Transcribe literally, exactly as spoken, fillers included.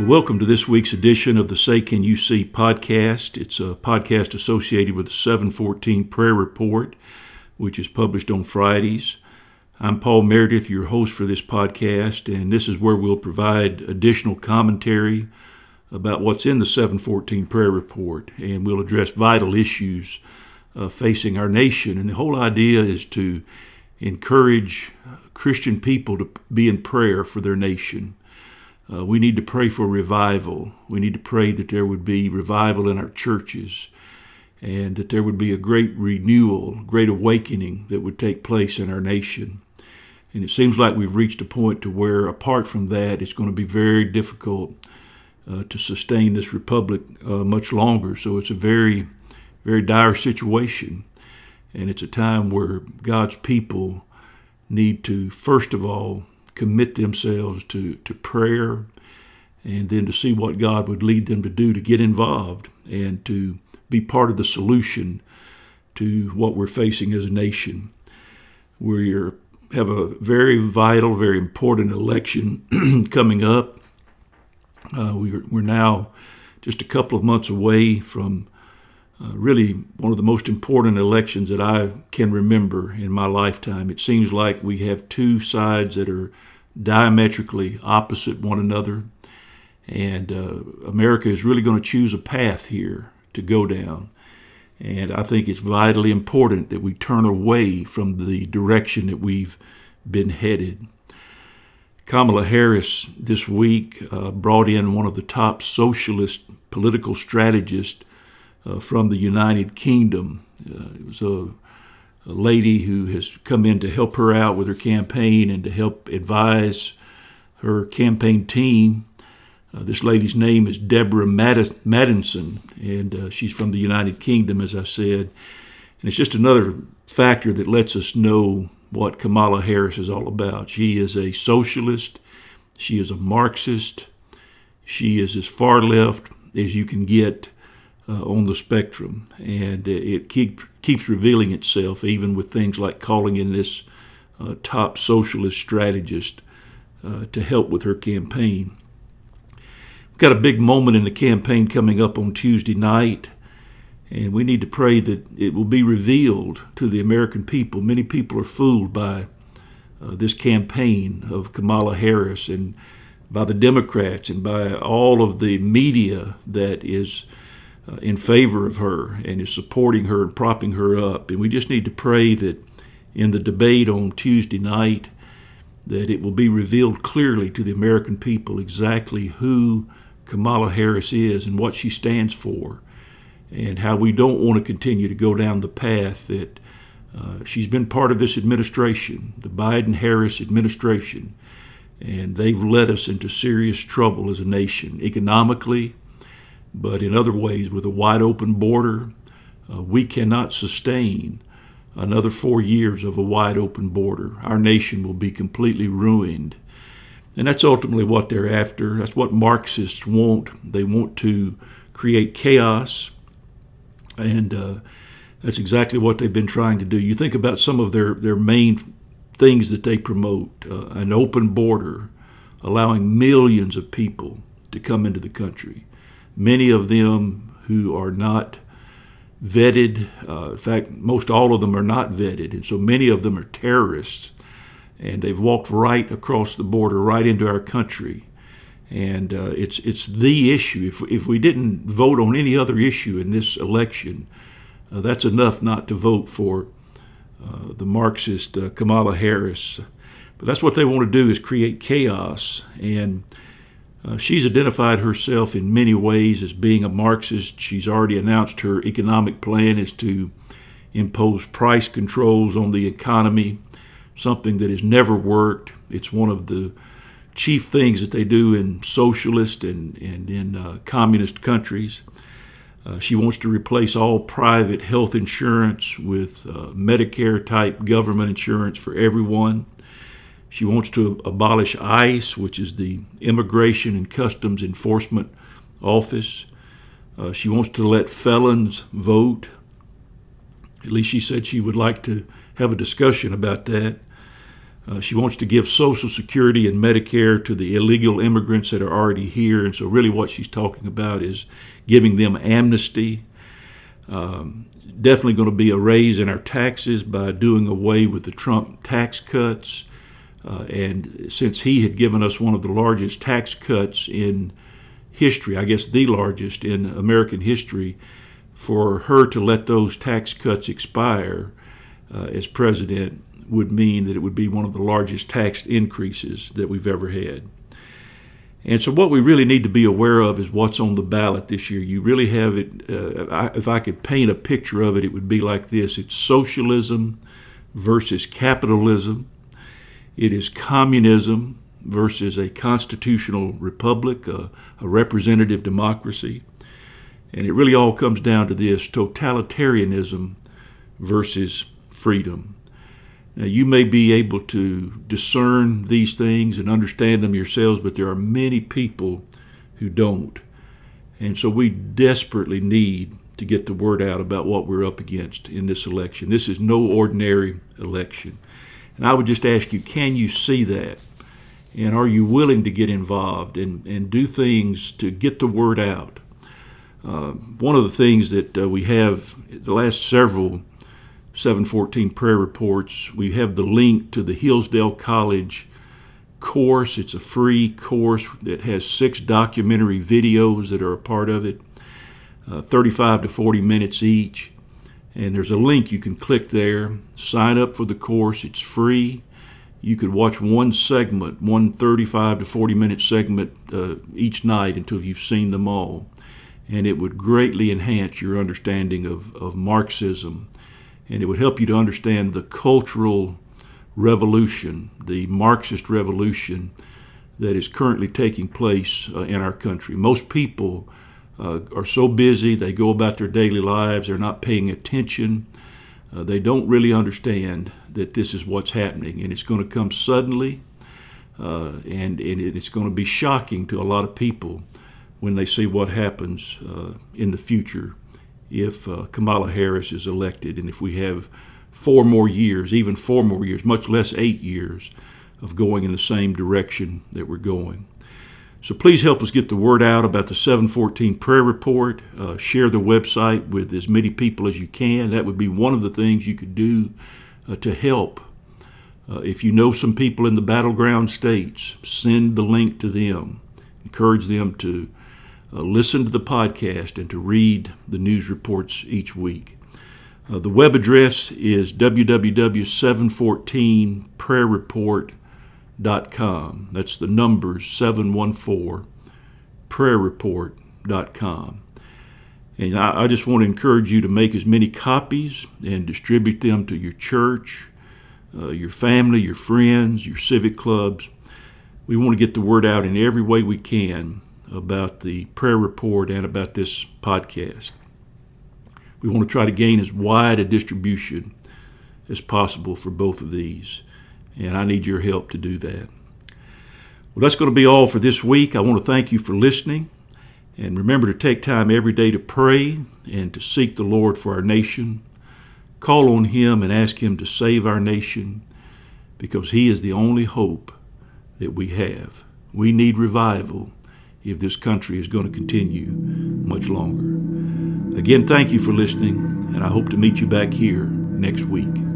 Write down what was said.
Well, welcome to this week's edition of the Say Can You See podcast. It's a podcast associated with the seven fourteen Prayer Report, which is published on Fridays. I'm Paul Meredith, your host for this podcast, and this is where we'll provide additional commentary about what's in the seven fourteen Prayer Report, and we'll address vital issues uh, facing our nation. And the whole idea is to encourage Christian people to be in prayer for their nation. Uh, we need to pray for revival. We need to pray that there would be revival in our churches and that there would be a great renewal, great awakening that would take place in our nation. And it seems like we've reached a point to where, apart from that, it's going to be very difficult uh, to sustain this republic uh, much longer. So it's a very, very dire situation. And it's a time where God's people need to, first of all, commit themselves to, to prayer, and then to see what God would lead them to do to get involved and to be part of the solution to what we're facing as a nation. We have a very vital, very important election coming up. Uh, we're, we're now just a couple of months away from uh, really one of the most important elections that I can remember in my lifetime. It seems like we have two sides that are diametrically opposite one another, and uh, America is really going to choose a path here to go down. And I think it's vitally important that we turn away from the direction that we've been headed. Kamala Harris this week uh, brought in one of the top socialist political strategists uh, from the United Kingdom. Uh, it was a, a lady who has come in to help her out with her campaign and to help advise her campaign team. Uh, this lady's name is Deborah Madis- Madison, and uh, she's from the United Kingdom, as I said. And it's just another factor that lets us know what Kamala Harris is all about. She is a socialist. She is a Marxist. She is as far left as you can get uh, on the spectrum. And it keep, keeps revealing itself, even with things like calling in this uh, top socialist strategist uh, to help with her campaign. We've got a big moment in the campaign coming up on Tuesday night, and we need to pray that it will be revealed to the American people. Many people are fooled by uh, this campaign of Kamala Harris and by the Democrats and by all of the media that is uh, in favor of her and is supporting her and propping her up. And we just need to pray that in the debate on Tuesday night, that it will be revealed clearly to the American people exactly who Kamala Harris is and what she stands for, and how we don't want to continue to go down the path that uh, she's been part of this administration, the Biden-Harris administration, and they've led us into serious trouble as a nation, economically, but in other ways. With a wide open border, uh, we cannot sustain another four years of a wide open border. Our nation will be completely ruined. And that's ultimately what they're after. That's what Marxists want. They want to create chaos. And uh, that's exactly what they've been trying to do. You think about some of their, their main things that they promote. Uh, an open border, allowing millions of people to come into the country. Many of them who are not vetted. Uh, in fact, most all of them are not vetted. And so many of them are terrorists. And they've walked right across the border, right into our country. And uh, it's it's the issue. If, if we didn't vote on any other issue in this election, uh, that's enough not to vote for uh, the Marxist uh, Kamala Harris. But that's what they want to do, is create chaos. And uh, she's identified herself in many ways as being a Marxist. She's already announced her economic plan is to impose price controls on the economy, something that has never worked. It's one of the chief things that they do in socialist and, and in uh, communist countries. Uh, she wants to replace all private health insurance with uh, Medicare-type government insurance for everyone. She wants to abolish ICE, which is the Immigration and Customs Enforcement Office. Uh, she wants to let felons vote. At least she said she would like to have a discussion about that. Uh, she wants to give Social Security and Medicare to the illegal immigrants that are already here. And so really what she's talking about is giving them amnesty. Um, definitely going to be a raise in our taxes by doing away with the Trump tax cuts. Uh, and since he had given us one of the largest tax cuts in history, I guess the largest in American history, for her to let those tax cuts expire uh, as president would mean that it would be one of the largest tax increases that we've ever had. And so what we really need to be aware of is what's on the ballot this year. You really have it, uh, if I could paint a picture of it, it would be like this. It's socialism versus capitalism. It is communism versus a constitutional republic, a, a representative democracy. And it really all comes down to this: totalitarianism versus freedom. Now, you may be able to discern these things and understand them yourselves, but there are many people who don't. And so we desperately need to get the word out about what we're up against in this election. This is no ordinary election. And I would just ask you, can you see that? And are you willing to get involved and, and do things to get the word out? Uh, one of the things that uh, we have the last several seven fourteen prayer reports, we have the link to the Hillsdale College course. It's a free course that has six documentary videos that are a part of it, uh, thirty-five to forty minutes each. And there's a link you can click there, sign up for the course. It's free. You could watch one segment, one thirty-five to forty minute segment uh, each night until you've seen them all. And it would greatly enhance your understanding of, of Marxism. And it would help you to understand the cultural revolution, the Marxist revolution that is currently taking place uh, in our country. Most people uh, are so busy, they go about their daily lives, they're not paying attention. Uh, they don't really understand that this is what's happening, and it's going to come suddenly, uh, and, and it's going to be shocking to a lot of people when they see what happens uh, in the future if uh, Kamala Harris is elected, and if we have four more years, even four more years, much less eight years, of going in the same direction that we're going. So please help us get the word out about the seven fourteen prayer report. Uh, share the website with as many people as you can. That would be one of the things you could do uh, to help. Uh, if you know some people in the battleground states, send the link to them. Encourage them to Uh, listen to the podcast and to read the news reports each week. Uh, the web address is w w w dot seven fourteen prayer report dot com. That's the numbers seven one four prayer report dot com. And I, I just want to encourage you to make as many copies and distribute them to your church, uh, your family, your friends, your civic clubs. We want to get the word out in every way we can about the prayer report and about this podcast. We want to try to gain as wide a distribution as possible for both of these, and I need your help to do that. Well, that's going to be all for this week. I want to thank you for listening, and remember to take time every day to pray and to seek the Lord for our nation. Call on Him and ask Him to save our nation, because He is the only hope that we have. We need revival if this country is going to continue much longer. Again, thank you for listening, and I hope to meet you back here next week.